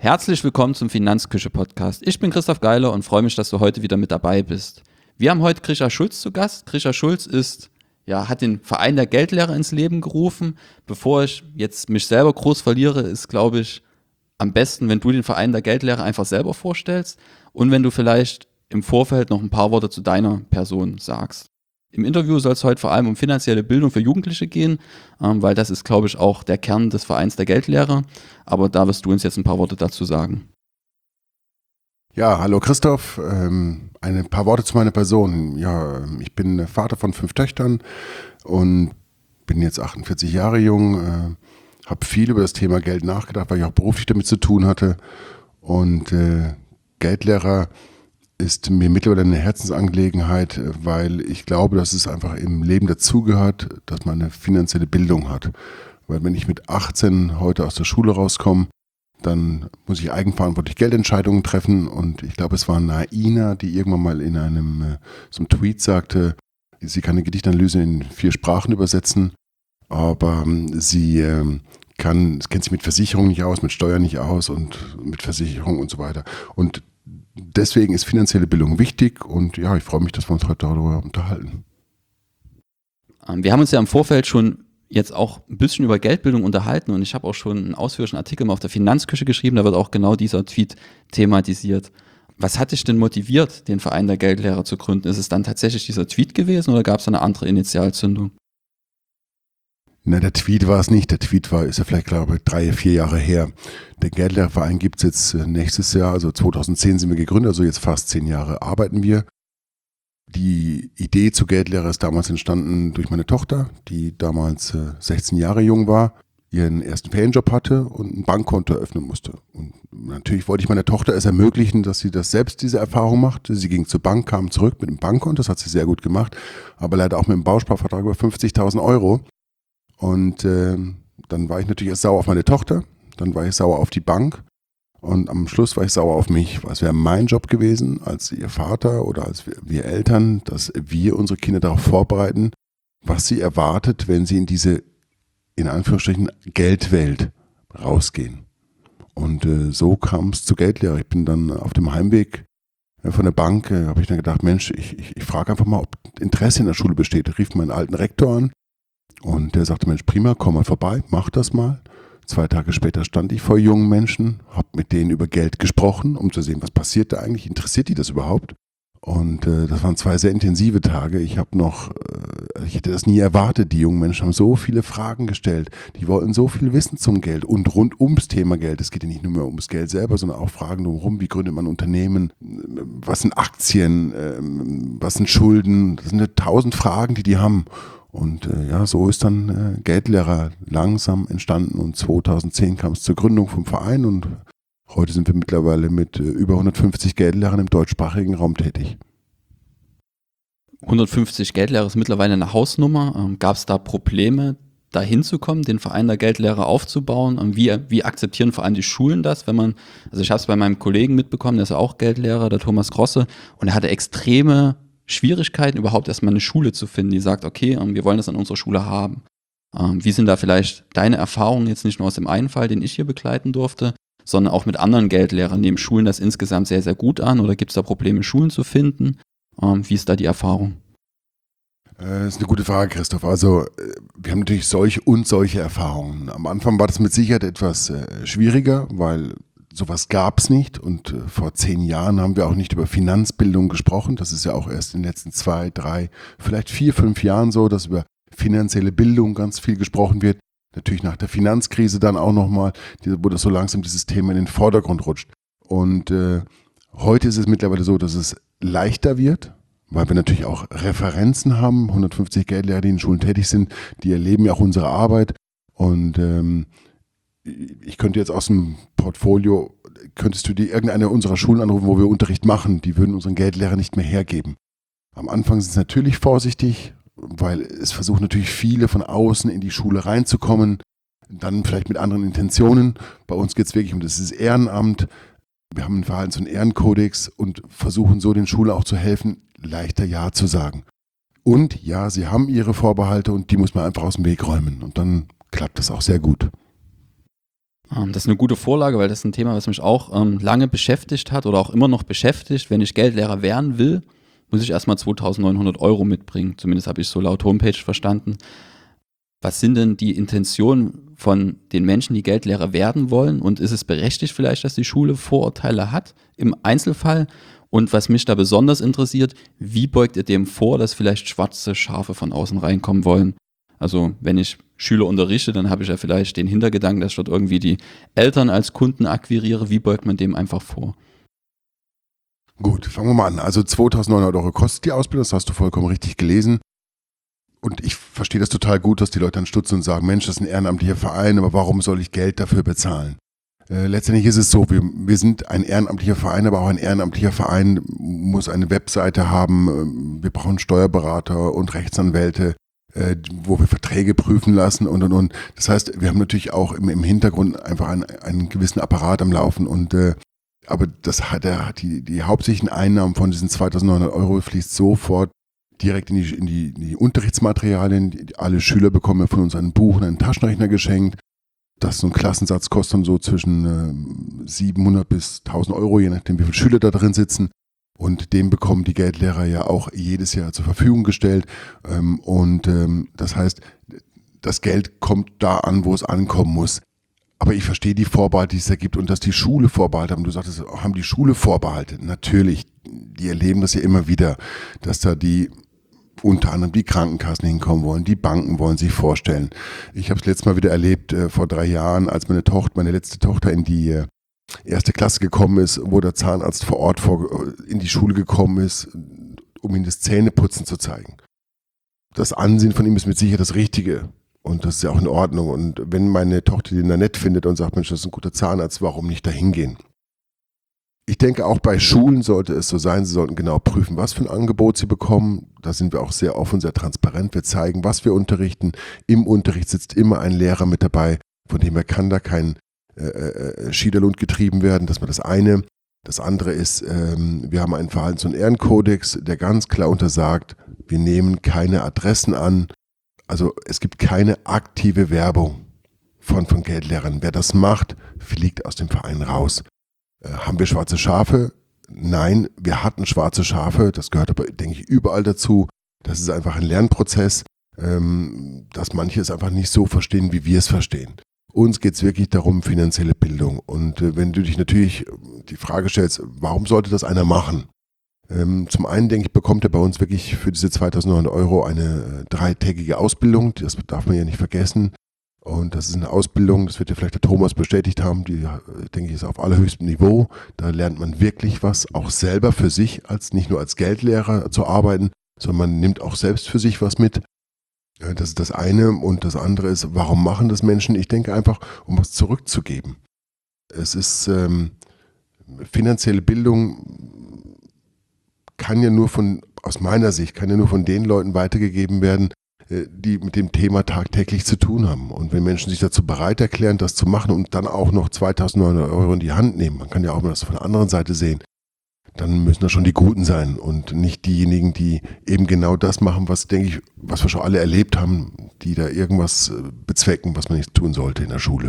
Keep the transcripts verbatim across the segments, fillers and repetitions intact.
Herzlich willkommen zum Finanzküche-Podcast. Ich bin Christoph Geiler und freue mich, dass du heute wieder mit dabei bist. Wir haben heute Grisha Schulz zu Gast. Grisha Schulz ist, ja, hat den Verein der Geldlehrer ins Leben gerufen. Bevor ich jetzt mich selber groß verliere, ist, glaube ich, am besten, wenn du den Verein der Geldlehrer einfach selber vorstellst und wenn du vielleicht im Vorfeld noch ein paar Worte zu deiner Person sagst. Im Interview soll es heute vor allem um finanzielle Bildung für Jugendliche gehen, ähm, weil das ist, glaube ich, auch der Kern des Vereins der Geldlehrer. Aber da wirst du uns jetzt ein paar Worte dazu sagen. Ja, hallo Christoph. Ähm, ein paar Worte zu meiner Person. Ja, ich bin Vater von fünf Töchtern und bin jetzt achtundvierzig Jahre jung. Äh, habe viel über das Thema Geld nachgedacht, weil ich auch beruflich damit zu tun hatte. Und äh, Geldlehrer ist mir mittlerweile eine Herzensangelegenheit, weil ich glaube, dass es einfach im Leben dazugehört, dass man eine finanzielle Bildung hat. Weil wenn ich mit achtzehn heute aus der Schule rauskomme, dann muss ich eigenverantwortlich Geldentscheidungen treffen. Und ich glaube, es war Naina, die irgendwann mal in einem so einem Tweet sagte, sie kann eine Gedichtanalyse in vier Sprachen übersetzen, aber ähm, sie ähm, kann, kennt sich mit Versicherungen nicht aus, mit Steuern nicht aus und mit Versicherung und so weiter. Und deswegen ist finanzielle Bildung wichtig und ja, ich freue mich, dass wir uns heute darüber unterhalten. Wir haben uns ja im Vorfeld schon jetzt auch ein bisschen über Geldbildung unterhalten und ich habe auch schon einen ausführlichen Artikel mal auf der Finanzküche geschrieben, da wird auch genau dieser Tweet thematisiert. Was hat dich denn motiviert, den Verein der Geldlehrer zu gründen? Ist es dann tatsächlich dieser Tweet gewesen oder gab es eine andere Initialzündung? Na, der Tweet war es nicht. Der Tweet war, ist ja vielleicht, glaube ich, drei, vier Jahre her. Der Geldlehrerverein gibt es jetzt nächstes Jahr, also zweitausendzehn sind wir gegründet, also jetzt fast zehn Jahre arbeiten wir. Die Idee zu Geldlehrer ist damals entstanden durch meine Tochter, die damals sechzehn Jahre jung war, ihren ersten Ferienjob hatte und ein Bankkonto eröffnen musste. Und natürlich wollte ich meiner Tochter es ermöglichen, dass sie das selbst diese Erfahrung macht. Sie ging zur Bank, kam zurück mit einem Bankkonto, das hat sie sehr gut gemacht, aber leider auch mit einem Bausparvertrag über fünfzigtausend Euro. Und äh, dann war ich natürlich erst sauer auf meine Tochter, dann war ich sauer auf die Bank und am Schluss war ich sauer auf mich, weil es wäre mein Job gewesen, als ihr Vater oder als wir, wir Eltern, dass wir unsere Kinder darauf vorbereiten, was sie erwartet, wenn sie in diese, in Anführungsstrichen, Geldwelt rausgehen. Und äh, so kam es zu Geldlehrer. Ich bin dann auf dem Heimweg äh, von der Bank, äh, habe ich dann gedacht, Mensch, ich, ich, ich frage einfach mal, ob Interesse in der Schule besteht. Ich rief meinen alten Rektor an. Und der sagte, Mensch, prima, komm mal vorbei, mach das mal. Zwei Tage später stand ich vor jungen Menschen, habe mit denen über Geld gesprochen, um zu sehen, was passiert da eigentlich, interessiert die das überhaupt? Und äh, das waren zwei sehr intensive Tage. Ich habe noch, äh, ich hätte das nie erwartet, die jungen Menschen haben so viele Fragen gestellt, die wollten so viel wissen zum Geld und rund ums Thema Geld. Es geht ja nicht nur mehr ums Geld selber, sondern auch Fragen drumherum, wie gründet man Unternehmen, was sind Aktien, äh, was sind Schulden, das sind ja tausend Fragen, die die haben. Und äh, ja, so ist dann äh, Geldlehrer langsam entstanden und zweitausendzehn kam es zur Gründung vom Verein und heute sind wir mittlerweile mit äh, über hundertfünfzig Geldlehrern im deutschsprachigen Raum tätig. hundertfünfzig Geldlehrer ist mittlerweile eine Hausnummer. Ähm, gab es da Probleme, da hinzukommen, den Verein der Geldlehrer aufzubauen? Ähm, wie, wie akzeptieren vor allem die Schulen das, wenn man, also ich habe es bei meinem Kollegen mitbekommen, der ist ja auch Geldlehrer, der Thomas Grosse, und er hatte extreme Schwierigkeiten, überhaupt erstmal eine Schule zu finden, die sagt, okay, wir wollen das an unserer Schule haben. Wie sind da vielleicht deine Erfahrungen jetzt nicht nur aus dem einen Fall, den ich hier begleiten durfte, sondern auch mit anderen Geldlehrern? Nehmen Schulen das insgesamt sehr, sehr gut an oder gibt es da Probleme, Schulen zu finden? Wie ist da die Erfahrung? Das ist eine gute Frage, Christoph. Also wir haben natürlich solche und solche Erfahrungen. Am Anfang war das mit Sicherheit etwas schwieriger, weil sowas gab es nicht und äh, vor zehn Jahren haben wir auch nicht über Finanzbildung gesprochen. Das ist ja auch erst in den letzten zwei, drei, vielleicht vier, fünf Jahren so, dass über finanzielle Bildung ganz viel gesprochen wird. Natürlich nach der Finanzkrise dann auch nochmal, wo das so langsam dieses Thema in den Vordergrund rutscht. Und äh, heute ist es mittlerweile so, dass es leichter wird, weil wir natürlich auch Referenzen haben. hundertfünfzig Geldlehrer, die in Schulen tätig sind, die erleben ja auch unsere Arbeit und ähm, ich könnte jetzt aus dem Portfolio, könntest du dir irgendeine unserer Schulen anrufen, wo wir Unterricht machen, die würden unseren Geldlehrer nicht mehr hergeben. Am Anfang sind sie natürlich vorsichtig, weil es versuchen natürlich viele von außen in die Schule reinzukommen, dann vielleicht mit anderen Intentionen. Bei uns geht es wirklich um das Ehrenamt. Wir haben einen Verhaltens- und Ehrenkodex und versuchen so den Schulen auch zu helfen, leichter Ja zu sagen. Und ja, sie haben ihre Vorbehalte und die muss man einfach aus dem Weg räumen und dann klappt das auch sehr gut. Ähm, Das ist eine gute Vorlage, weil das ist ein Thema, was mich auch ähm, lange beschäftigt hat oder auch immer noch beschäftigt. Wenn ich Geldlehrer werden will, muss ich erstmal zweitausendneunhundert Euro mitbringen. Zumindest habe ich so laut Homepage verstanden. Was sind denn die Intentionen von den Menschen, die Geldlehrer werden wollen? Und ist es berechtigt vielleicht, dass die Schule Vorurteile hat im Einzelfall? Und was mich da besonders interessiert, wie beugt ihr dem vor, dass vielleicht schwarze Schafe von außen reinkommen wollen? Also wenn ich Schüler unterrichte, dann habe ich ja vielleicht den Hintergedanken, dass ich dort irgendwie die Eltern als Kunden akquiriere. Wie beugt man dem einfach vor? Gut, fangen wir mal an. Also zweitausendneunhundert Euro kostet die Ausbildung, das hast du vollkommen richtig gelesen. Und ich verstehe das total gut, dass die Leute dann stutzen und sagen, Mensch, das ist ein ehrenamtlicher Verein, aber warum soll ich Geld dafür bezahlen? Äh, letztendlich ist es so, wir, wir sind ein ehrenamtlicher Verein, aber auch ein ehrenamtlicher Verein muss eine Webseite haben. Wir brauchen Steuerberater und Rechtsanwälte, äh, wo wir Verträge prüfen lassen und, und, und. Das heißt, wir haben natürlich auch im, im Hintergrund einfach einen, einen gewissen Apparat am Laufen und äh, aber das hat, der hat die, die hauptsächlichen Einnahmen von diesen zweitausendneunhundert Euro fließt sofort direkt in die, in die, in die Unterrichtsmaterialien. Die, alle Schüler bekommen von uns ein Buch und einen Taschenrechner geschenkt. Das so ein Klassensatz kostet dann so zwischen äh, siebenhundert bis tausend Euro, je nachdem wie viele Schüler da drin sitzen. Und dem bekommen die Geldlehrer ja auch jedes Jahr zur Verfügung gestellt. Ähm, und ähm, das heißt, das Geld kommt da an, wo es ankommen muss. Aber ich verstehe die Vorbehalte, die es da gibt und dass die Schule Vorbehalte haben. Du sagtest, haben die Schule Vorbehalte? Natürlich, die erleben das ja immer wieder, dass da die unter anderem die Krankenkassen hinkommen wollen, die Banken wollen sich vorstellen. Ich habe es letztes Mal wieder erlebt, äh, vor drei Jahren, als meine Tochter, meine letzte Tochter in die äh, erste Klasse gekommen ist, wo der Zahnarzt vor Ort vor, in die Schule gekommen ist, um ihm das Zähneputzen zu zeigen. Das Ansehen von ihm ist mit Sicherheit das Richtige. Und das ist ja auch in Ordnung. Und wenn meine Tochter den da nett findet und sagt, Mensch, das ist ein guter Zahnarzt, warum nicht da hingehen? Ich denke, auch bei Schulen sollte es so sein, sie sollten genau prüfen, was für ein Angebot sie bekommen. Da sind wir auch sehr offen, sehr transparent. Wir zeigen, was wir unterrichten. Im Unterricht sitzt immer ein Lehrer mit dabei, von dem her kann da kein äh, äh, Schiederlund getrieben werden. Das war das eine. Das andere ist, ähm, wir haben einen Verhaltens- und Ehrenkodex, der ganz klar untersagt, wir nehmen keine Adressen an. Also es gibt keine aktive Werbung von, von Geldlehrern. Wer das macht, fliegt aus dem Verein raus. Äh, haben wir schwarze Schafe? Nein, wir hatten schwarze Schafe. Das gehört aber, denke ich, überall dazu. Das ist einfach ein Lernprozess, ähm, dass manche es einfach nicht so verstehen, wie wir es verstehen. Uns geht es wirklich darum, finanzielle Bildung. Und äh, wenn du dich natürlich die Frage stellst, warum sollte das einer machen? Ähm, zum einen, denke ich, bekommt er bei uns wirklich für diese zweitausendneunhundert Euro eine äh, dreitägige Ausbildung. Das darf man ja nicht vergessen. Und das ist eine Ausbildung, das wird ja vielleicht der Thomas bestätigt haben, die, äh, denke ich, ist auf allerhöchstem Niveau. Da lernt man wirklich was, auch selber für sich, als nicht nur als Geldlehrer zu arbeiten, sondern man nimmt auch selbst für sich was mit. Äh, das ist das eine. Und das andere ist, warum machen das Menschen? Ich denke einfach, um was zurückzugeben. Es ist ähm, finanzielle Bildung kann ja nur von, aus meiner Sicht, kann ja nur von den Leuten weitergegeben werden, die mit dem Thema tagtäglich zu tun haben. Und wenn Menschen sich dazu bereit erklären, das zu machen und dann auch noch zweitausendneunhundert Euro in die Hand nehmen, man kann ja auch mal das von der anderen Seite sehen, dann müssen das schon die Guten sein und nicht diejenigen, die eben genau das machen, was, denke ich, was wir schon alle erlebt haben, die da irgendwas bezwecken, was man nicht tun sollte in der Schule.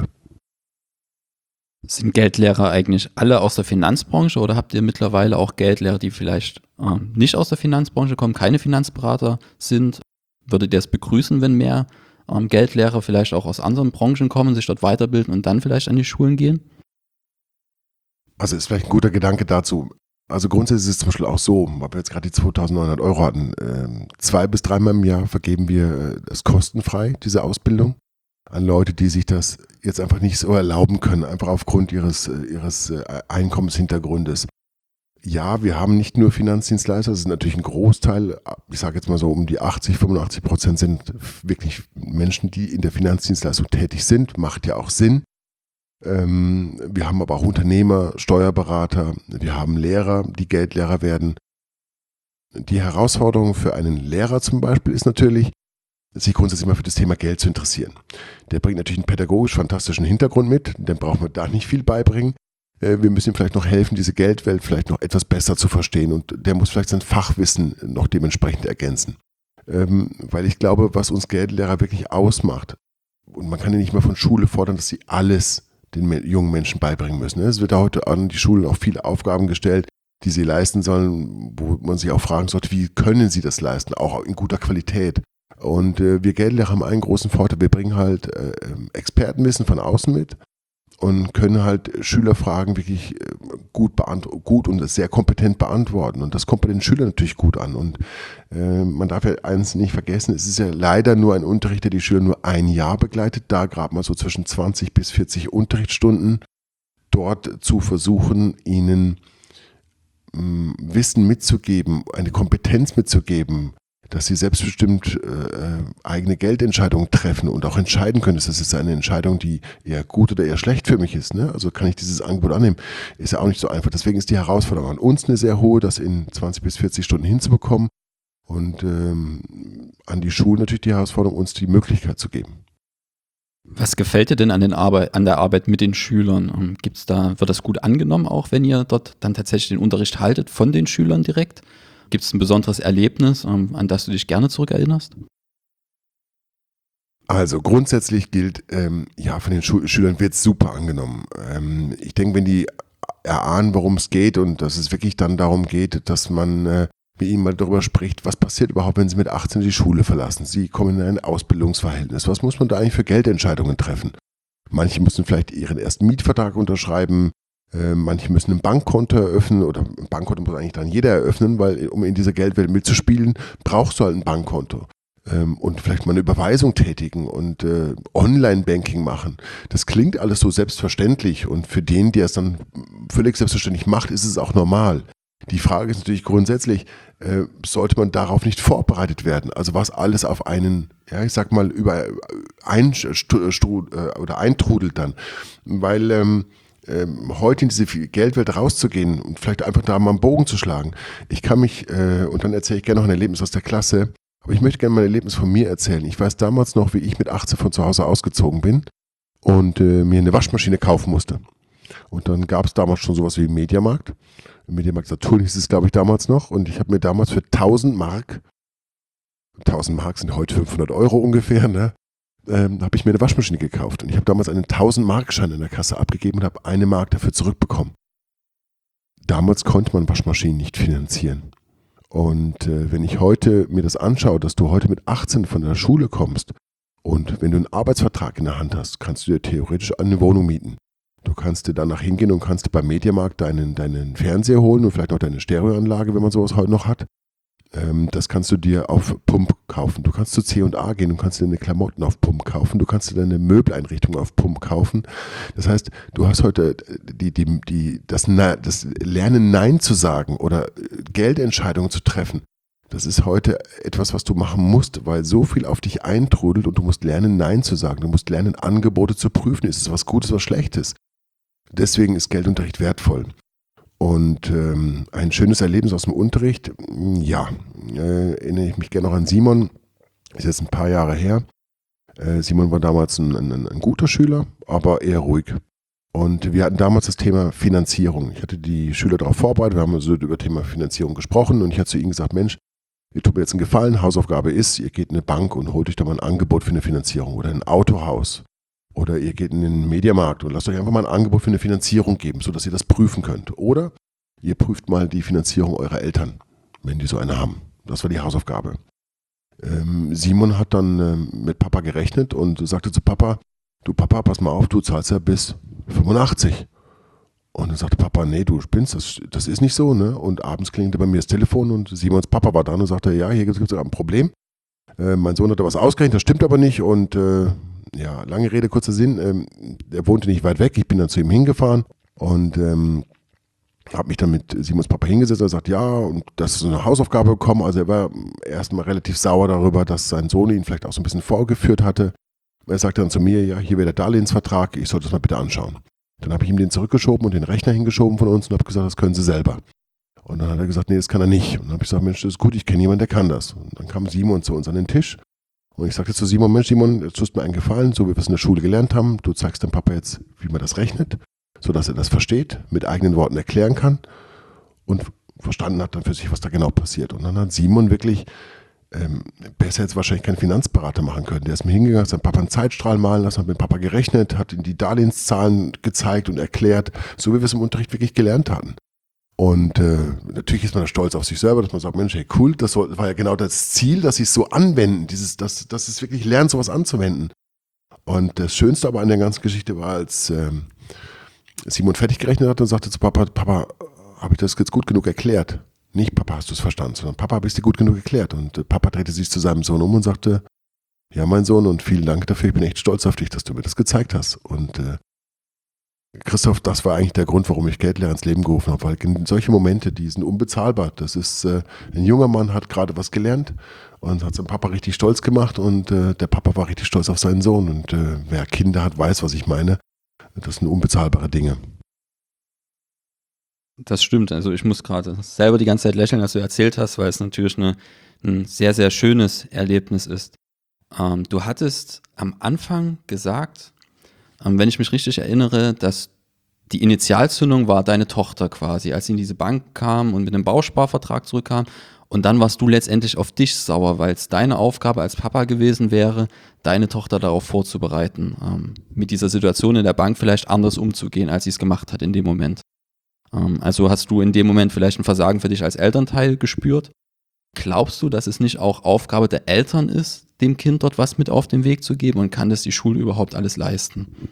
Sind Geldlehrer eigentlich alle aus der Finanzbranche oder habt ihr mittlerweile auch Geldlehrer, die vielleicht äh, nicht aus der Finanzbranche kommen, keine Finanzberater sind? Würdet ihr es begrüßen, wenn mehr ähm, Geldlehrer vielleicht auch aus anderen Branchen kommen, sich dort weiterbilden und dann vielleicht an die Schulen gehen? Also ist vielleicht ein guter Gedanke dazu. Also grundsätzlich ist es zum Beispiel auch so, weil wir jetzt gerade die zweitausendneunhundert Euro hatten, äh, zwei bis dreimal im Jahr vergeben wir es kostenfrei, diese Ausbildung, an Leute, die sich das jetzt einfach nicht so erlauben können, einfach aufgrund ihres, ihres Einkommenshintergrundes. Ja, wir haben nicht nur Finanzdienstleister, das ist natürlich ein Großteil, ich sage jetzt mal so um die achtzig, fünfundachtzig Prozent sind wirklich Menschen, die in der Finanzdienstleistung tätig sind, macht ja auch Sinn. Ähm, wir haben aber auch Unternehmer, Steuerberater, wir haben Lehrer, die Geldlehrer werden. Die Herausforderung für einen Lehrer zum Beispiel ist natürlich, sich grundsätzlich mal für das Thema Geld zu interessieren. Der bringt natürlich einen pädagogisch fantastischen Hintergrund mit, dem brauchen wir da nicht viel beibringen. Wir müssen ihm vielleicht noch helfen, diese Geldwelt vielleicht noch etwas besser zu verstehen und der muss vielleicht sein Fachwissen noch dementsprechend ergänzen. Ähm, weil ich glaube, was uns Geldlehrer wirklich ausmacht, und man kann ja nicht mal von Schule fordern, dass sie alles den jungen Menschen beibringen müssen. Es wird heute an die Schulen auch viele Aufgaben gestellt, die sie leisten sollen, wo man sich auch fragen sollte, wie können sie das leisten, auch in guter Qualität. Und äh, wir Geldlehrer haben einen großen Vorteil, wir bringen halt äh, Expertenwissen von außen mit und können halt Schülerfragen wirklich äh, gut, beant- gut und sehr kompetent beantworten. Und das kommt bei den Schülern natürlich gut an. Und äh, man darf ja eins nicht vergessen, es ist ja leider nur ein Unterricht, der die Schüler nur ein Jahr begleitet, da gerade mal so zwischen zwanzig bis vierzig Unterrichtsstunden, dort zu versuchen, ihnen mh, Wissen mitzugeben, eine Kompetenz mitzugeben, dass sie selbstbestimmt äh, eigene Geldentscheidungen treffen und auch entscheiden können. Das ist eine Entscheidung, die eher gut oder eher schlecht für mich ist. Ne? Also kann ich dieses Angebot annehmen? Ist ja auch nicht so einfach. Deswegen ist die Herausforderung an uns eine sehr hohe, das in zwanzig bis vierzig Stunden hinzubekommen und ähm, an die Schulen natürlich die Herausforderung, uns die Möglichkeit zu geben. Was gefällt dir denn an, den Arbeit, an der Arbeit mit den Schülern? Gibt's da, wird das gut angenommen, auch wenn ihr dort dann tatsächlich den Unterricht haltet von den Schülern direkt? Gibt es ein besonderes Erlebnis, an das du dich gerne zurückerinnerst? Also grundsätzlich gilt, ähm, ja, von den Schu- Schülern wird es super angenommen. Ähm, ich denke, wenn die erahnen, worum es geht und dass es wirklich dann darum geht, dass man äh, mit ihnen mal darüber spricht, was passiert überhaupt, wenn sie mit achtzehn die Schule verlassen. Sie kommen in ein Ausbildungsverhältnis. Was muss man da eigentlich für Geldentscheidungen treffen? Manche müssen vielleicht ihren ersten Mietvertrag unterschreiben. Manche müssen ein Bankkonto eröffnen oder ein Bankkonto muss eigentlich dann jeder eröffnen, weil um in dieser Geldwelt mitzuspielen, brauchst du halt ein Bankkonto. Und vielleicht mal eine Überweisung tätigen und äh, Online-Banking machen. Das klingt alles so selbstverständlich und für den, der es dann völlig selbstverständlich macht, ist es auch normal. Die Frage ist natürlich grundsätzlich, äh, sollte man darauf nicht vorbereitet werden? Also was alles auf einen, ja, ich sag mal, über ein, oder eintrudelt dann. Weil ähm, ähm, heute in diese Geldwelt rauszugehen und vielleicht einfach da mal einen Bogen zu schlagen. Ich kann mich, äh, und dann erzähle ich gerne noch ein Erlebnis aus der Klasse, aber ich möchte gerne mal ein Erlebnis von mir erzählen. Ich weiß damals noch, wie ich mit achtzehn von zu Hause ausgezogen bin und äh, mir eine Waschmaschine kaufen musste. Und dann gab es damals schon sowas wie einen Mediamarkt. Mediamarkt Saturn hieß es, glaube ich, damals noch. Und ich habe mir damals für tausend Mark, tausend Mark sind heute fünfhundert Euro ungefähr, ne, ähm, habe ich mir eine Waschmaschine gekauft. Und ich habe damals einen tausend Mark Schein in der Kasse abgegeben und habe eine Mark dafür zurückbekommen. Damals konnte man Waschmaschinen nicht finanzieren. Und äh, wenn ich heute mir das anschaue, dass du heute mit achtzehn von der Schule kommst und wenn du einen Arbeitsvertrag in der Hand hast, kannst du dir theoretisch eine Wohnung mieten. Du kannst dir danach hingehen und kannst dir beim Mediamarkt deinen, deinen Fernseher holen und vielleicht noch deine Stereoanlage, wenn man sowas heute noch hat. Ähm, das kannst du dir auf Pump kaufen. Du kannst zu C und A gehen und kannst dir deine Klamotten auf Pump kaufen. Du kannst dir deine Möbeleinrichtung auf Pump kaufen. Das heißt, du hast heute die, die, die, das, das Lernen, Nein zu sagen oder Geldentscheidungen zu treffen. Das ist heute etwas, was du machen musst, weil so viel auf dich eintrudelt und du musst lernen, Nein zu sagen. Du musst lernen, Angebote zu prüfen. Ist es was Gutes, was Schlechtes? Deswegen ist Geldunterricht wertvoll. Und ähm, ein schönes Erlebnis aus dem Unterricht, ja, äh, erinnere ich mich gerne noch an Simon, ist jetzt ein paar Jahre her. Äh, Simon war damals ein, ein, ein guter Schüler, aber eher ruhig. Und wir hatten damals das Thema Finanzierung. Ich hatte die Schüler darauf vorbereitet, wir haben also über Thema Finanzierung gesprochen und ich hatte zu ihnen gesagt, Mensch, ihr tut mir jetzt einen Gefallen, Hausaufgabe ist, ihr geht in eine Bank und holt euch da mal ein Angebot für eine Finanzierung oder ein Autohaus. Oder ihr geht in den Mediamarkt und lasst euch einfach mal ein Angebot für eine Finanzierung geben, sodass ihr das prüfen könnt. Oder ihr prüft mal die Finanzierung eurer Eltern, wenn die so eine haben. Das war die Hausaufgabe. Ähm, Simon hat dann ähm, mit Papa gerechnet und sagte zu Papa, du Papa, pass mal auf, du zahlst ja bis fünfundachtzig. Und dann sagte Papa, nee, du spinnst, das, das ist nicht so. Ne? Und abends klingelte bei mir das Telefon und Simons Papa war dran und sagte, ja, hier gibt es ein Problem. Äh, mein Sohn hat da was ausgerechnet, das stimmt aber nicht und äh, ja, lange Rede, kurzer Sinn, ähm, der wohnte nicht weit weg, ich bin dann zu ihm hingefahren und ähm, habe mich dann mit Simons Papa hingesetzt und gesagt, ja, und das ist so eine Hausaufgabe bekommen, also er war erstmal relativ sauer darüber, dass sein Sohn ihn vielleicht auch so ein bisschen vorgeführt hatte. Er sagte dann zu mir, ja, hier wäre der Darlehensvertrag, ich soll das mal bitte anschauen. Dann habe ich ihm den zurückgeschoben und den Rechner hingeschoben von uns und habe gesagt, das können Sie selber. Und dann hat er gesagt, nee, das kann er nicht. Und dann habe ich gesagt, Mensch, das ist gut, ich kenne jemanden, der kann das. Und dann kam Simon zu uns an den Tisch. Und ich sagte zu Simon, Mensch Simon, jetzt tust mir einen Gefallen, so wie wir es in der Schule gelernt haben. Du zeigst dem Papa jetzt, wie man das rechnet, sodass er das versteht, mit eigenen Worten erklären kann und verstanden hat dann für sich, was da genau passiert. Und dann hat Simon wirklich ähm, besser jetzt wahrscheinlich keinen Finanzberater machen können. Der ist mir hingegangen, hat seinem Papa einen Zeitstrahl malen lassen, hat mit dem Papa gerechnet, hat ihm die Darlehenszahlen gezeigt und erklärt, so wie wir es im Unterricht wirklich gelernt hatten. Und äh, natürlich ist man da stolz auf sich selber, dass man sagt, Mensch, hey, cool, das war ja genau das Ziel, dass sie es so anwenden, dieses, dass, dass es wirklich lernt, sowas anzuwenden. Und das Schönste aber an der ganzen Geschichte war, als ähm, Simon fertig gerechnet hat und sagte zu Papa, Papa, habe ich das jetzt gut genug erklärt? Nicht, Papa, hast du es verstanden, sondern Papa, habe ich es dir gut genug erklärt? Und äh, Papa drehte sich zu seinem Sohn um und sagte, ja, mein Sohn, und vielen Dank dafür, ich bin echt stolz auf dich, dass du mir das gezeigt hast. Und äh, Christoph, das war eigentlich der Grund, warum ich Geldlehrer ins Leben gerufen habe, weil solche Momente, die sind unbezahlbar. Das ist, äh, ein junger Mann hat gerade was gelernt und hat seinen Papa richtig stolz gemacht und äh, der Papa war richtig stolz auf seinen Sohn. Und äh, wer Kinder hat, weiß, was ich meine. Das sind unbezahlbare Dinge. Das stimmt, also ich muss gerade selber die ganze Zeit lächeln, als du erzählt hast, weil es natürlich eine, ein sehr, sehr schönes Erlebnis ist. Ähm, du hattest am Anfang gesagt, ähm, wenn ich mich richtig erinnere, dass die Initialzündung war deine Tochter quasi, als sie in diese Bank kam und mit einem Bausparvertrag zurückkam. Und dann warst du letztendlich auf dich sauer, weil es deine Aufgabe als Papa gewesen wäre, deine Tochter darauf vorzubereiten, ähm, mit dieser Situation in der Bank vielleicht anders umzugehen, als sie es gemacht hat in dem Moment. Ähm, also hast du in dem Moment vielleicht ein Versagen für dich als Elternteil gespürt? Glaubst du, dass es nicht auch Aufgabe der Eltern ist, dem Kind dort was mit auf den Weg zu geben, und kann das die Schule überhaupt alles leisten?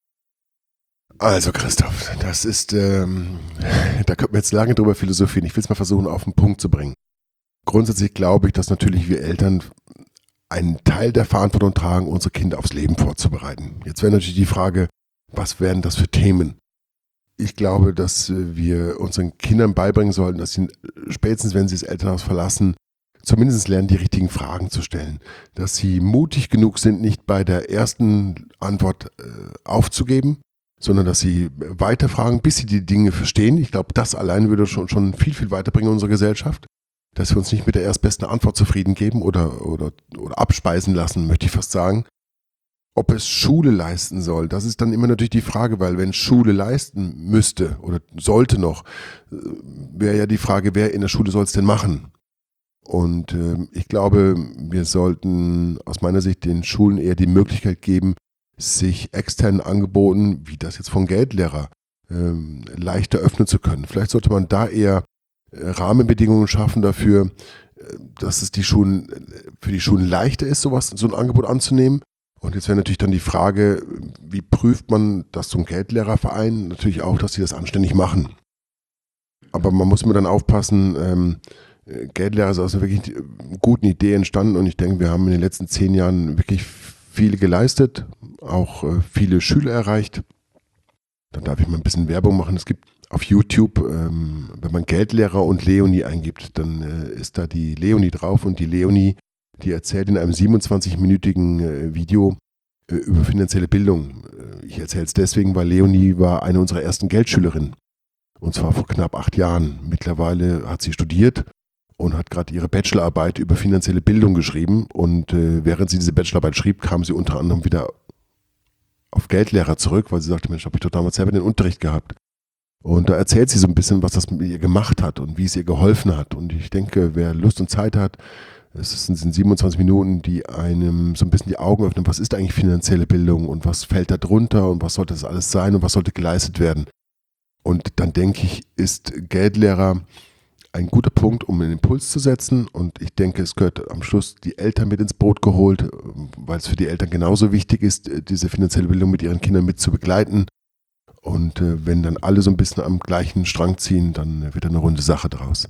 Also Christoph, das ist, ähm, da könnten wir jetzt lange drüber philosophieren. Ich will es mal versuchen, auf den Punkt zu bringen. Grundsätzlich glaube ich, dass natürlich wir Eltern einen Teil der Verantwortung tragen, unsere Kinder aufs Leben vorzubereiten. Jetzt wäre natürlich die Frage, was wären das für Themen? Ich glaube, dass wir unseren Kindern beibringen sollten, dass sie spätestens, wenn sie das Elternhaus verlassen, zumindest lernen, die richtigen Fragen zu stellen. Dass sie mutig genug sind, nicht bei der ersten Antwort äh, aufzugeben, sondern dass sie weiterfragen, bis sie die Dinge verstehen. Ich glaube, das allein würde schon, schon viel, viel weiterbringen in unserer Gesellschaft. Dass wir uns nicht mit der erstbesten Antwort zufrieden geben oder, oder, oder abspeisen lassen, möchte ich fast sagen. Ob es Schule leisten soll, das ist dann immer natürlich die Frage, weil wenn Schule leisten müsste oder sollte noch, wäre ja die Frage, wer in der Schule soll es denn machen? Und äh, ich glaube, wir sollten aus meiner Sicht den Schulen eher die Möglichkeit geben, sich externen Angeboten, wie das jetzt von Geldlehrer, äh, leichter öffnen zu können. Vielleicht sollte man da eher äh, Rahmenbedingungen schaffen dafür, äh, dass es die Schulen, für die Schulen leichter ist, sowas, so ein Angebot anzunehmen. Und jetzt wäre natürlich dann die Frage, wie prüft man das zum Geldlehrerverein? Natürlich auch, dass sie das anständig machen. Aber man muss mir dann aufpassen, ähm, Geldlehrer ist aus einer wirklich guten Idee entstanden und ich denke, wir haben in den letzten zehn Jahren wirklich viel geleistet, auch äh, viele Schüler erreicht. Dann darf ich mal ein bisschen Werbung machen. Es gibt auf YouTube, ähm, wenn man Geldlehrer und Leonie eingibt, dann äh, ist da die Leonie drauf und die Leonie, die erzählt in einem siebenundzwanzig-minütigen äh, Video äh, über finanzielle Bildung. Äh, ich erzähle es deswegen, weil Leonie war eine unserer ersten Geldschülerinnen. Und zwar vor knapp acht Jahren. Mittlerweile hat sie studiert und hat gerade ihre Bachelorarbeit über finanzielle Bildung geschrieben. Und äh, während sie diese Bachelorarbeit schrieb, kam sie unter anderem wieder auf Geldlehrer zurück, weil sie sagte, Mensch, habe ich doch damals selber den Unterricht gehabt. Und da erzählt sie so ein bisschen, was das mit ihr gemacht hat und wie es ihr geholfen hat. Und ich denke, wer Lust und Zeit hat, es sind siebenundzwanzig Minuten, die einem so ein bisschen die Augen öffnen, was ist eigentlich finanzielle Bildung und was fällt da drunter und was sollte das alles sein und was sollte geleistet werden. Und dann denke ich, ist Geldlehrer ein guter Punkt, um einen Impuls zu setzen. Und ich denke, es gehört am Schluss die Eltern mit ins Boot geholt, weil es für die Eltern genauso wichtig ist, diese finanzielle Bildung mit ihren Kindern mit zu begleiten. Und äh, wenn dann alle so ein bisschen am gleichen Strang ziehen, dann wird da eine runde Sache draus.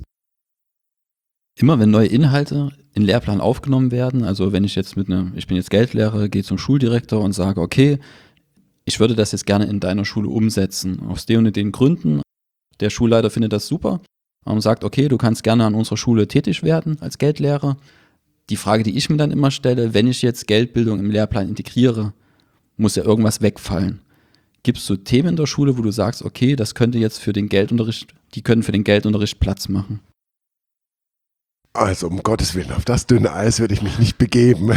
Immer wenn neue Inhalte in den Lehrplan aufgenommen werden, also wenn ich jetzt mit einem, ich bin jetzt Geldlehrer, gehe zum Schuldirektor und sage, okay, ich würde das jetzt gerne in deiner Schule umsetzen, aus den und den Gründen. Der Schulleiter findet das super und sagt, okay, du kannst gerne an unserer Schule tätig werden als Geldlehrer. Die Frage, die ich mir dann immer stelle, wenn ich jetzt Geldbildung im Lehrplan integriere, muss ja irgendwas wegfallen. Gibt es so Themen in der Schule, wo du sagst, okay, das könnte jetzt für den Geldunterricht, die können für den Geldunterricht Platz machen? Also um Gottes Willen, auf das dünne Eis werde ich mich nicht begeben.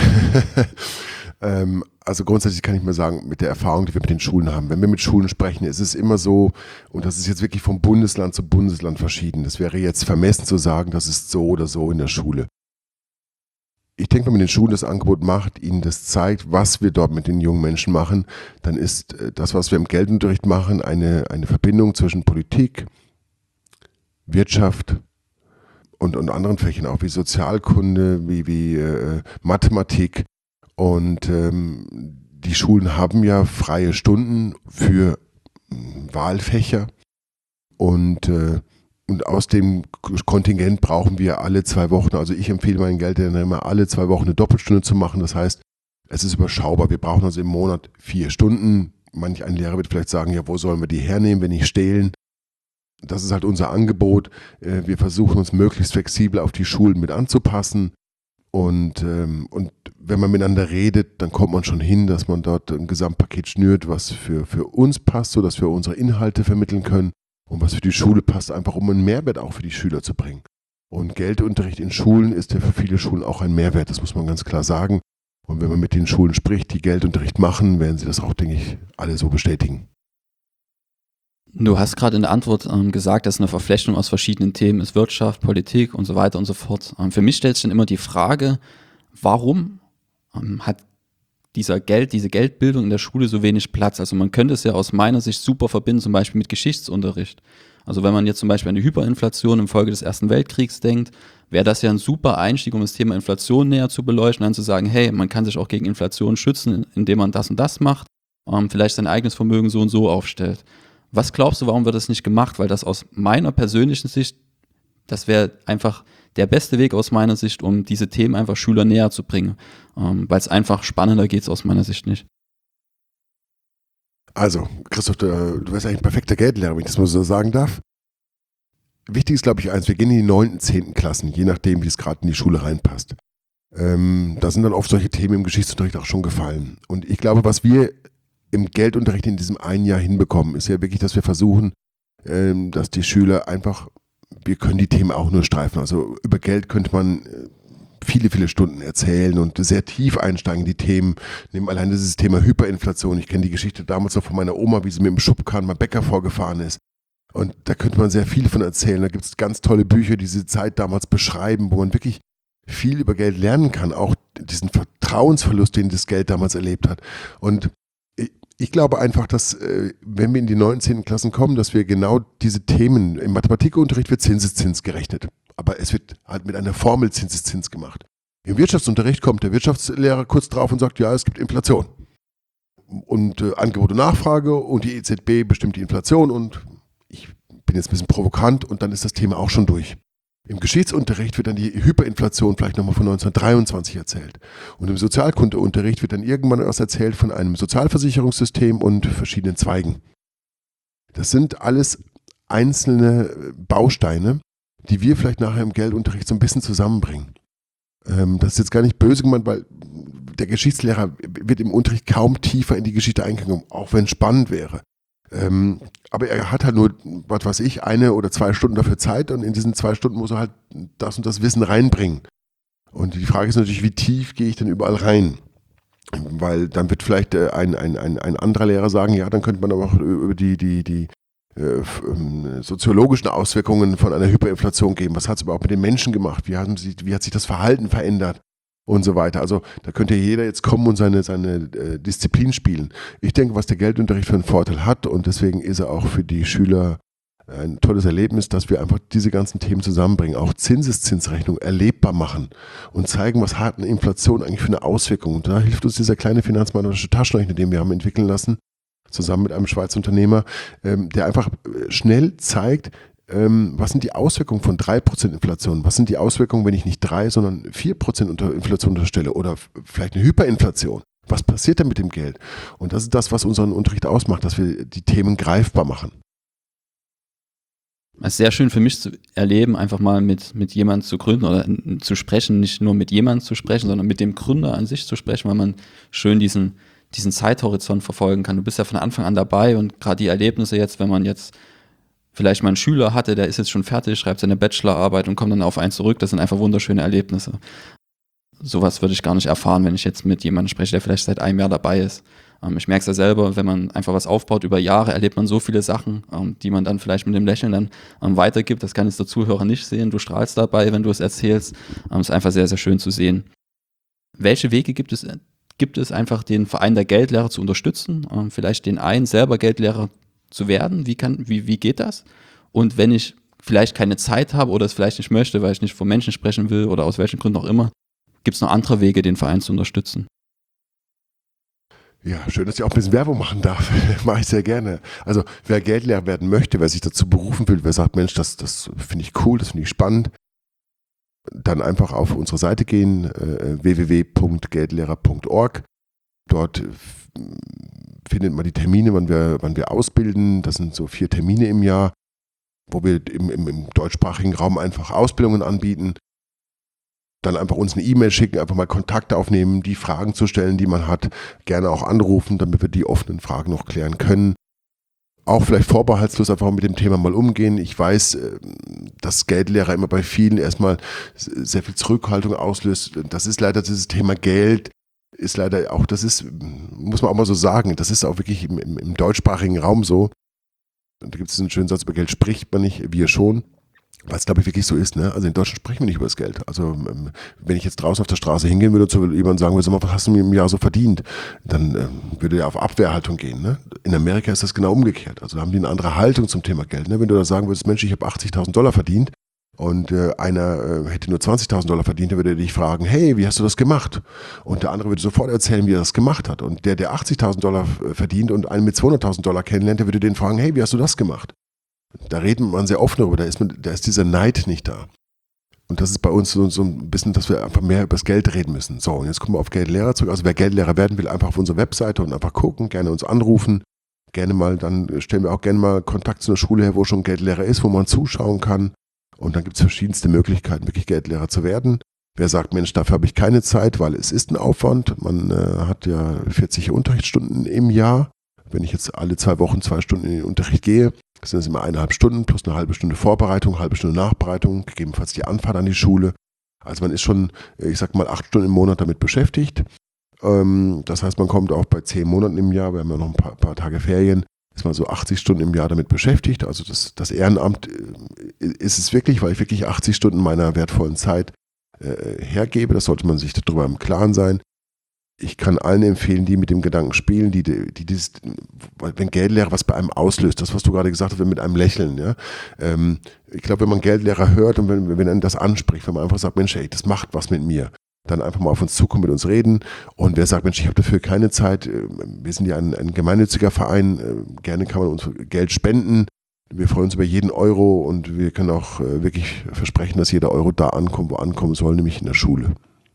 ähm, also grundsätzlich kann ich mal sagen, mit der Erfahrung, die wir mit den Schulen haben, wenn wir mit Schulen sprechen, ist es immer so, und das ist jetzt wirklich vom Bundesland zu Bundesland verschieden. Das wäre jetzt vermessen zu sagen, das ist so oder so in der Schule. Ich denke, wenn man den Schulen das Angebot macht, ihnen das zeigt, was wir dort mit den jungen Menschen machen, dann ist das, was wir im Geldunterricht machen, eine, eine Verbindung zwischen Politik, Wirtschaft und, und anderen Fächern, auch wie Sozialkunde, wie, wie äh, Mathematik. Und ähm, die Schulen haben ja freie Stunden für äh, Wahlfächer. Und äh, Und aus dem Kontingent brauchen wir alle zwei Wochen, also ich empfehle meinen Geldlernern immer, alle zwei Wochen eine Doppelstunde zu machen. Das heißt, es ist überschaubar. Wir brauchen also im Monat vier Stunden. Manch ein Lehrer wird vielleicht sagen, ja, wo sollen wir die hernehmen, wenn nicht stehlen? Das ist halt unser Angebot. Wir versuchen uns möglichst flexibel auf die Schulen mit anzupassen. Und, und wenn man miteinander redet, dann kommt man schon hin, dass man dort ein Gesamtpaket schnürt, was für, für uns passt, sodass wir unsere Inhalte vermitteln können. Und was für die Schule passt, einfach um einen Mehrwert auch für die Schüler zu bringen. Und Geldunterricht in Schulen ist ja für viele Schulen auch ein Mehrwert, das muss man ganz klar sagen. Und wenn man mit den Schulen spricht, die Geldunterricht machen, werden sie das auch, denke ich, alle so bestätigen. Du hast gerade in der Antwort ähm, gesagt, dass eine Verflechtung aus verschiedenen Themen ist, Wirtschaft, Politik und so weiter und so fort. Ähm, für mich stellt sich dann immer die Frage, warum ähm, hat dieser Geld, diese Geldbildung in der Schule so wenig Platz? Also man könnte es ja aus meiner Sicht super verbinden, zum Beispiel mit Geschichtsunterricht. Also wenn man jetzt zum Beispiel an die Hyperinflation infolge des Ersten Weltkriegs denkt, wäre das ja ein super Einstieg, um das Thema Inflation näher zu beleuchten, dann zu sagen, hey, man kann sich auch gegen Inflation schützen, indem man das und das macht, ähm, vielleicht sein eigenes Vermögen so und so aufstellt. Was glaubst du, warum wird das nicht gemacht? Weil das aus meiner persönlichen Sicht, das wäre einfach der beste Weg aus meiner Sicht, um diese Themen einfach Schüler näher zu bringen. Ähm, weil es einfach spannender geht es aus meiner Sicht nicht. Also, Christoph, du, du wärst eigentlich ein perfekter Geldlehrer, wenn ich das mal so sagen darf. Wichtig ist, glaube ich, eins, wir gehen in die neunten, zehnten Klassen, je nachdem, wie es gerade in die Schule reinpasst. Ähm, da sind dann oft solche Themen im Geschichtsunterricht auch schon gefallen. Und ich glaube, was wir im Geldunterricht in diesem einen Jahr hinbekommen, ist ja wirklich, dass wir versuchen, ähm, dass die Schüler einfach, wir können die Themen auch nur streifen. Also über Geld könnte man viele, viele Stunden erzählen und sehr tief einsteigen in die Themen. Nehmen allein dieses Thema Hyperinflation. Ich kenne die Geschichte damals noch von meiner Oma, wie sie mit dem Schubkarren beim Bäcker vorgefahren ist. Und da könnte man sehr viel von erzählen. Da gibt es ganz tolle Bücher, die diese Zeit damals beschreiben, wo man wirklich viel über Geld lernen kann. Auch diesen Vertrauensverlust, den das Geld damals erlebt hat. Und ich glaube einfach, dass, wenn wir in die neunzehnten Klassen kommen, dass wir genau diese Themen, im Mathematikunterricht wird Zinseszins gerechnet, aber es wird halt mit einer Formel Zinseszins gemacht. Im Wirtschaftsunterricht kommt der Wirtschaftslehrer kurz drauf und sagt, ja, es gibt Inflation. Und äh, Angebot und Nachfrage und die E Z B bestimmt die Inflation und ich bin jetzt ein bisschen provokant und dann ist das Thema auch schon durch. Im Geschichtsunterricht wird dann die Hyperinflation vielleicht nochmal von neunzehnhundertdreiundzwanzig erzählt. Und im Sozialkundeunterricht wird dann irgendwann was erzählt von einem Sozialversicherungssystem und verschiedenen Zweigen. Das sind alles einzelne Bausteine, die wir vielleicht nachher im Geldunterricht so ein bisschen zusammenbringen. Ähm, das ist jetzt gar nicht böse gemeint, weil der Geschichtslehrer wird im Unterricht kaum tiefer in die Geschichte eingegangen, auch wenn es spannend wäre. Ähm, aber er hat halt nur, was weiß ich, eine oder zwei Stunden dafür Zeit und in diesen zwei Stunden muss er halt das und das Wissen reinbringen. Und die Frage ist natürlich, wie tief gehe ich denn überall rein? Weil dann wird vielleicht ein, ein, ein, ein anderer Lehrer sagen, ja, dann könnte man aber auch über die, die, die äh, soziologischen Auswirkungen von einer Hyperinflation geben. Was hat es überhaupt mit den Menschen gemacht? Wie, haben sie, wie hat sich das Verhalten verändert? Und so weiter. Also da könnte jeder jetzt kommen und seine, seine äh, Disziplin spielen. Ich denke, was der Geldunterricht für einen Vorteil hat und deswegen ist er auch für die Schüler ein tolles Erlebnis, dass wir einfach diese ganzen Themen zusammenbringen, auch Zinseszinsrechnung erlebbar machen und zeigen, was hat eine Inflation eigentlich für eine Auswirkung. Und da hilft uns dieser kleine finanzmathematische Taschenrechner, den wir haben entwickeln lassen, zusammen mit einem Schweizer Unternehmer, ähm, der einfach schnell zeigt, was sind die Auswirkungen von drei Prozent Inflation? Was sind die Auswirkungen, wenn ich nicht drei, sondern vier Prozent unter Inflation unterstelle oder vielleicht eine Hyperinflation? Was passiert denn mit dem Geld? Und das ist das, was unseren Unterricht ausmacht, dass wir die Themen greifbar machen. Es ist sehr schön für mich zu erleben, einfach mal mit, mit jemandem zu gründen oder zu sprechen, nicht nur mit jemandem zu sprechen, sondern mit dem Gründer an sich zu sprechen, weil man schön diesen, diesen Zeithorizont verfolgen kann. Du bist ja von Anfang an dabei und gerade die Erlebnisse jetzt, wenn man jetzt vielleicht mal einen Schüler hatte, der ist jetzt schon fertig, schreibt seine Bachelorarbeit und kommt dann auf einen zurück. Das sind einfach wunderschöne Erlebnisse. Sowas würde ich gar nicht erfahren, wenn ich jetzt mit jemandem spreche, der vielleicht seit einem Jahr dabei ist. Ähm, ich merke es ja selber, wenn man einfach was aufbaut über Jahre, erlebt man so viele Sachen, ähm, die man dann vielleicht mit dem Lächeln dann ähm, weitergibt. Das kann jetzt der Zuhörer nicht sehen. Du strahlst dabei, wenn du es erzählst. Ähm, ist einfach sehr, sehr schön zu sehen. welche Wege gibt es, gibt es einfach den Verein der Geldlehrer zu unterstützen, ähm, vielleicht den einen selber Geldlehrer zu werden? Wie kann, wie, wie geht das? Und wenn ich vielleicht keine Zeit habe oder es vielleicht nicht möchte, weil ich nicht vor Menschen sprechen will oder aus welchen Gründen auch immer, gibt es noch andere Wege, den Verein zu unterstützen? Ja, schön, dass ich auch ein bisschen Werbung machen darf. Mache ich sehr gerne. Also wer Geldlehrer werden möchte, wer sich dazu berufen will, wer sagt, Mensch, das, das finde ich cool, das finde ich spannend, dann einfach auf unsere Seite gehen, äh, w w w punkt geldlehrer punkt org. Dort f- findet man die Termine, wann wir, wann wir ausbilden. Das sind so vier Termine im Jahr, wo wir im, im, im deutschsprachigen Raum einfach Ausbildungen anbieten. Dann einfach uns eine E-Mail schicken, einfach mal Kontakte aufnehmen, die Fragen zu stellen, die man hat, gerne auch anrufen, damit wir die offenen Fragen noch klären können. Auch vielleicht vorbehaltslos einfach mit dem Thema mal umgehen. Ich weiß, äh, dass Geldlehrer immer bei vielen erstmal sehr viel Zurückhaltung auslöst. Das ist leider dieses Thema Geld, ist leider auch, das ist, muss man auch mal so sagen, das ist auch wirklich im, im, im deutschsprachigen Raum so. Da gibt es einen schönen Satz, über Geld spricht man nicht, wir schon. Was glaube ich wirklich so ist, ne? Also in Deutschland sprechen wir nicht über das Geld. Also ähm, wenn ich jetzt draußen auf der Straße hingehen würde und zu jemandem sagen würde, sag mal, was hast du mir im Jahr so verdient? Dann ähm, würde er auf Abwehrhaltung gehen, ne? In Amerika ist das genau umgekehrt. Also da haben die eine andere Haltung zum Thema Geld, ne? Wenn du da sagen würdest, Mensch, ich habe achtzigtausend Dollar verdient und äh, einer äh, hätte nur zwanzigtausend Dollar verdient, dann würde er dich fragen, hey, wie hast du das gemacht? Und der andere würde sofort erzählen, wie er das gemacht hat. Und der, der achtzigtausend Dollar verdient und einen mit zweihunderttausend Dollar kennenlernt, der würde den fragen, hey, wie hast du das gemacht? Da redet man sehr offen darüber, da ist, man, da ist dieser Neid nicht da. Und das ist bei uns so, so ein bisschen, dass wir einfach mehr über das Geld reden müssen. So, und jetzt kommen wir auf Geldlehrer zurück. Also wer Geldlehrer werden will, einfach auf unsere Webseite und einfach gucken, gerne uns anrufen. Gerne mal, dann stellen wir auch gerne mal Kontakt zu einer Schule her, wo schon Geldlehrer ist, wo man zuschauen kann. Und dann gibt es verschiedenste Möglichkeiten, wirklich Geldlehrer zu werden. Wer sagt, Mensch, dafür habe ich keine Zeit, weil es ist ein Aufwand. Man äh, hat ja vierzig Unterrichtsstunden im Jahr. Wenn ich jetzt alle zwei Wochen zwei Stunden in den Unterricht gehe, sind das immer eineinhalb Stunden plus eine halbe Stunde Vorbereitung, eine halbe Stunde Nachbereitung, gegebenenfalls die Anfahrt an die Schule. Also man ist schon, ich sag mal, acht Stunden im Monat damit beschäftigt. Ähm, das heißt, man kommt auch bei zehn Monaten im Jahr, wir haben ja noch ein paar, paar Tage Ferien, ist man so achtzig Stunden im Jahr damit beschäftigt. Also das, das Ehrenamt ist es wirklich, weil ich wirklich achtzig Stunden meiner wertvollen Zeit äh, hergebe. Das sollte man sich darüber im Klaren sein. Ich kann allen empfehlen, die mit dem Gedanken spielen, die, die, die dieses, wenn Geldlehrer was bei einem auslöst, das, was du gerade gesagt hast, mit einem Lächeln, ja. Ähm, ich glaube, wenn man Geldlehrer hört und wenn, wenn einen das anspricht, wenn man einfach sagt, Mensch, ey, das macht was mit mir, dann einfach mal auf uns zukommen, mit uns reden. Und wer sagt, Mensch, ich habe dafür keine Zeit, wir sind ja ein, ein gemeinnütziger Verein, gerne kann man uns Geld spenden. Wir freuen uns über jeden Euro und wir können auch wirklich versprechen, dass jeder Euro da ankommt, wo ankommen soll, nämlich in der Schule.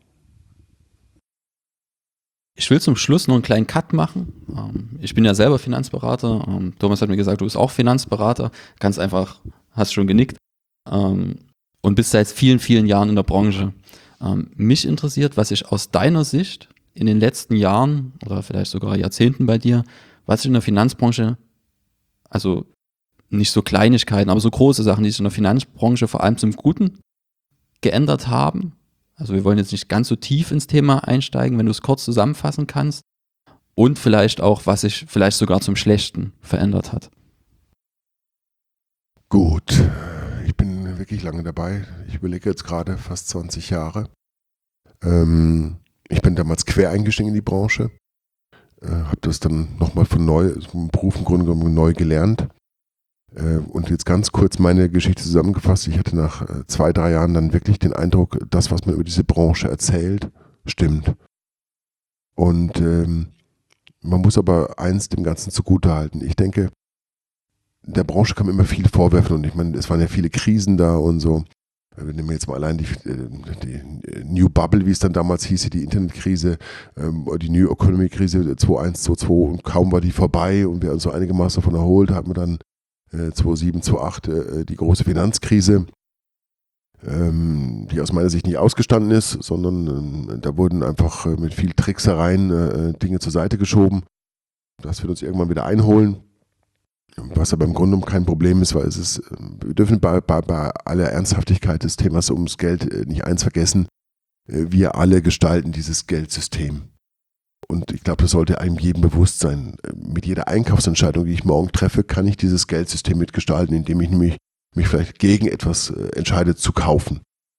Ich will zum Schluss noch einen kleinen Cut machen. Ich bin ja selber Finanzberater. Thomas hat mir gesagt, du bist auch Finanzberater. Ganz einfach, hast schon genickt. Und bist seit vielen, vielen Jahren in der Branche. Mich interessiert, was sich aus deiner Sicht in den letzten Jahren oder vielleicht sogar Jahrzehnten bei dir, was sich in der Finanzbranche, also nicht so Kleinigkeiten, aber so große Sachen, die sich in der Finanzbranche vor allem zum Guten geändert haben. Also wir wollen jetzt nicht ganz so tief ins Thema einsteigen, wenn du es kurz zusammenfassen kannst. Und vielleicht auch, was sich vielleicht sogar zum Schlechten verändert hat. Gut, ich bin wirklich lange dabei. Ich überlege jetzt gerade fast zwanzig Jahre. Ähm, ich bin damals quer eingestiegen in die Branche. Äh, habe das dann nochmal von neu, vom Beruf im Grunde genommen neu gelernt. Und jetzt ganz kurz meine Geschichte zusammengefasst. Ich hatte nach zwei, drei Jahren dann wirklich den Eindruck, das, was man über diese Branche erzählt, stimmt. Und ähm, man muss aber eins dem Ganzen zugutehalten. Ich denke, der Branche kann man immer viel vorwerfen und ich meine, es waren ja viele Krisen da und so. Wir nehmen jetzt mal allein die, die New Bubble, wie es dann damals hieß, die Internetkrise, ähm, die New Economy Krise zweitausendeins, zweitausendzwei und kaum war die vorbei und wir uns so einigermaßen davon erholt, hatten wir dann zweitausendsieben, zweitausendacht äh, die große Finanzkrise, ähm, die aus meiner Sicht nicht ausgestanden ist, sondern ähm, da wurden einfach äh, mit viel Tricksereien äh, Dinge zur Seite geschoben. Das wird uns irgendwann wieder einholen, was aber im Grunde genommen kein Problem ist, weil es ist, wir dürfen bei, bei, bei aller Ernsthaftigkeit des Themas ums Geld äh, nicht eins vergessen, äh, wir alle gestalten dieses Geldsystem. Und ich glaube, das sollte einem jedem bewusst sein. Mit jeder Einkaufsentscheidung, die ich morgen treffe, kann ich dieses Geldsystem mitgestalten, indem ich nämlich mich vielleicht gegen etwas entscheide zu kaufen.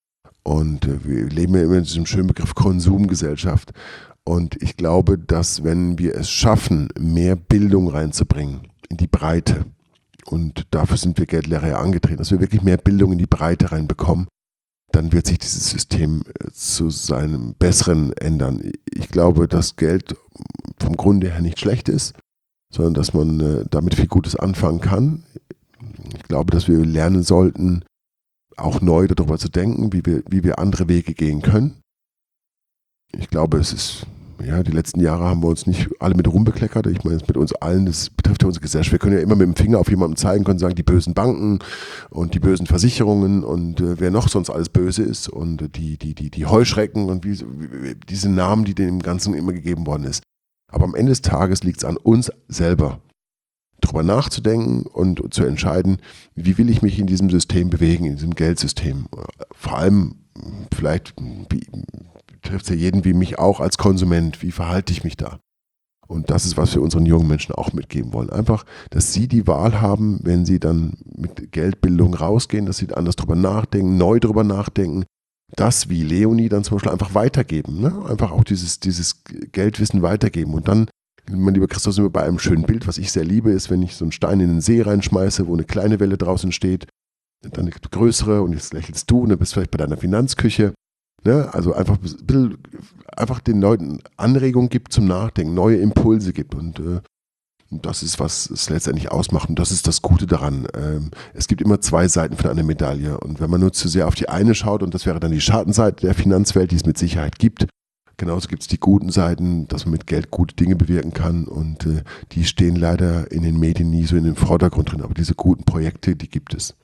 Und äh, wir leben ja immer in diesem schönen Begriff Konsumgesellschaft. Und ich glaube, dass wenn wir es schaffen, mehr Bildung reinzubringen in die Breite, und dafür sind wir Geldlehrer ja angetreten, dass wir wirklich mehr Bildung in die Breite reinbekommen, dann wird sich dieses System zu seinem Besseren ändern. Ich glaube, dass Geld vom Grunde her nicht schlecht ist, sondern dass man damit viel Gutes anfangen kann. Ich glaube, dass wir lernen sollten, auch neu darüber zu denken, wie wir, wie wir andere Wege gehen können. Ich glaube, es ist, ja, die letzten Jahre haben wir uns nicht alle mit rumbekleckert. Ich meine, es mit uns allen, das betrifft ja unsere Gesellschaft. Wir können ja immer mit dem Finger auf jemanden zeigen, können sagen, die bösen Banken und die bösen Versicherungen und äh, wer noch sonst alles böse ist und äh, die, die, die, die Heuschrecken und wie, wie, diese Namen, die dem Ganzen immer gegeben worden ist. Aber am Ende des Tages liegt es an uns selber, darüber nachzudenken und zu entscheiden, wie will ich mich in diesem System bewegen, in diesem Geldsystem. Vor allem vielleicht betrifft es ja jeden wie mich auch als Konsument. Wie verhalte ich mich da? Und das ist, was wir unseren jungen Menschen auch mitgeben wollen. Einfach, dass sie die Wahl haben, wenn sie dann mit Geldbildung rausgehen, dass sie anders drüber nachdenken, neu drüber nachdenken, das wie Leonie dann zum Beispiel einfach weitergeben. Ne? Einfach auch dieses, dieses Geldwissen weitergeben. Und dann, mein lieber Christoph, sind wir bei einem schönen Bild, was ich sehr liebe, ist, wenn ich so einen Stein in den See reinschmeiße, wo eine kleine Welle draußen steht, dann eine größere und jetzt lächelst du und dann bist du vielleicht bei deiner Finanzküche. Ne? Also einfach, ein bisschen, einfach den Leuten Anregungen gibt zum Nachdenken, neue Impulse gibt und äh, das ist, was es letztendlich ausmacht und das ist das Gute daran. Ähm, es gibt immer zwei Seiten von einer Medaille und wenn man nur zu sehr auf die eine schaut und das wäre dann die Schattenseite der Finanzwelt, die es mit Sicherheit gibt, genauso gibt es die guten Seiten, dass man mit Geld gute Dinge bewirken kann und äh, die stehen leider in den Medien nie so in den Vordergrund drin, aber diese guten Projekte, die gibt es.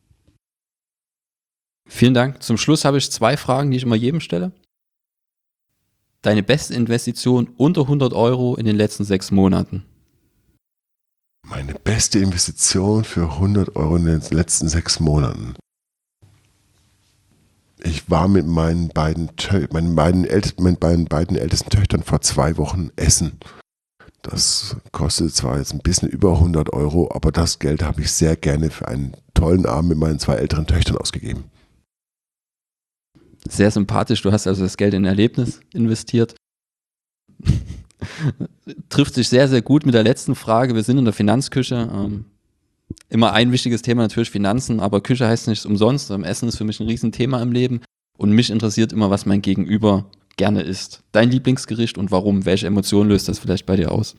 Vielen Dank. Zum Schluss habe ich zwei Fragen, die ich immer jedem stelle. Deine beste Investition unter hundert Euro in den letzten sechs Monaten? Meine beste Investition für hundert Euro in den letzten sechs Monaten. Ich war mit meinen beiden, Tö- meinen beiden, ältesten, meinen beiden, beiden ältesten Töchtern vor zwei Wochen essen. Das kostet zwar jetzt ein bisschen über hundert Euro, aber das Geld habe ich sehr gerne für einen tollen Abend mit meinen zwei älteren Töchtern ausgegeben. Sehr sympathisch, du hast also das Geld in ein Erlebnis investiert. Trifft sich sehr, sehr gut mit der letzten Frage. Wir sind in der Finanzküche. Ähm, immer ein wichtiges Thema natürlich Finanzen, aber Küche heißt nichts umsonst. Essen ist für mich ein Riesenthema im Leben und mich interessiert immer, was mein Gegenüber gerne isst. Dein Lieblingsgericht und warum? Welche Emotionen löst das vielleicht bei dir aus?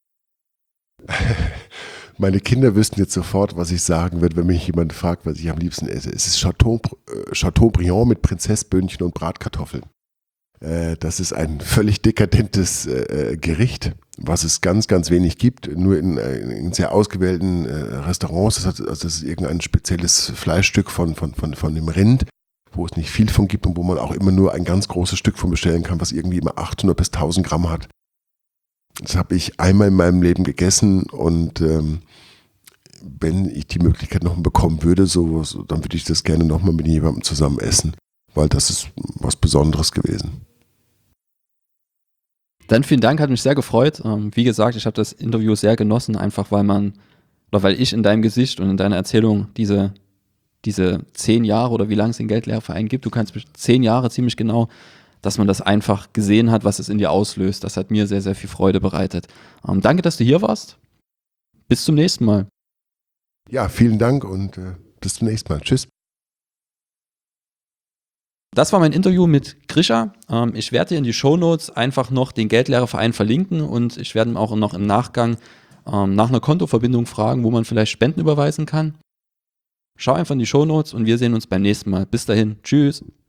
Meine Kinder wüssten jetzt sofort, was ich sagen würde, wenn mich jemand fragt, was ich am liebsten esse. Es ist Chateau, äh, Chateaubriand mit Prinzessböhnchen und Bratkartoffeln. Äh, das ist ein völlig dekadentes äh, Gericht, was es ganz, ganz wenig gibt. Nur in, in sehr ausgewählten äh, Restaurants. Das, hat, also das ist irgendein spezielles Fleischstück von, von, von, von dem Rind, wo es nicht viel von gibt und wo man auch immer nur ein ganz großes Stück von bestellen kann, was irgendwie immer achthundert bis tausend Gramm hat. Das habe ich einmal in meinem Leben gegessen und ähm, wenn ich die Möglichkeit noch bekommen würde, so, so, dann würde ich das gerne nochmal mit jemandem zusammen essen, weil das ist was Besonderes gewesen. Dann vielen Dank, hat mich sehr gefreut. Ähm, wie gesagt, ich habe das Interview sehr genossen, einfach weil man, oder weil ich in deinem Gesicht und in deiner Erzählung diese, diese zehn Jahre oder wie lange es den Geldlehrerverein gibt, du kannst zehn Jahre ziemlich genau, dass man das einfach gesehen hat, was es in dir auslöst. Das hat mir sehr, sehr viel Freude bereitet. Ähm, danke, dass du hier warst. Bis zum nächsten Mal. Ja, vielen Dank und äh, bis zum nächsten Mal. Tschüss. Das war mein Interview mit Grisha. Ähm, ich werde dir in die Shownotes einfach noch den Geldlehrerverein verlinken und ich werde auch noch im Nachgang ähm, nach einer Kontoverbindung fragen, wo man vielleicht Spenden überweisen kann. Schau einfach in die Shownotes und wir sehen uns beim nächsten Mal. Bis dahin. Tschüss.